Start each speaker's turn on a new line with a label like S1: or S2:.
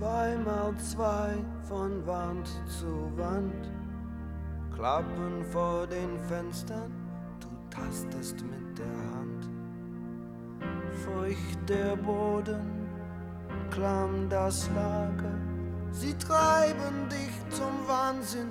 S1: 2x2 von Wand zu Wand, Klappen vor den Fenstern, du tastest mit der Hand. Feucht der Boden, klamm das Lager, sie treiben dich zum Wahnsinn,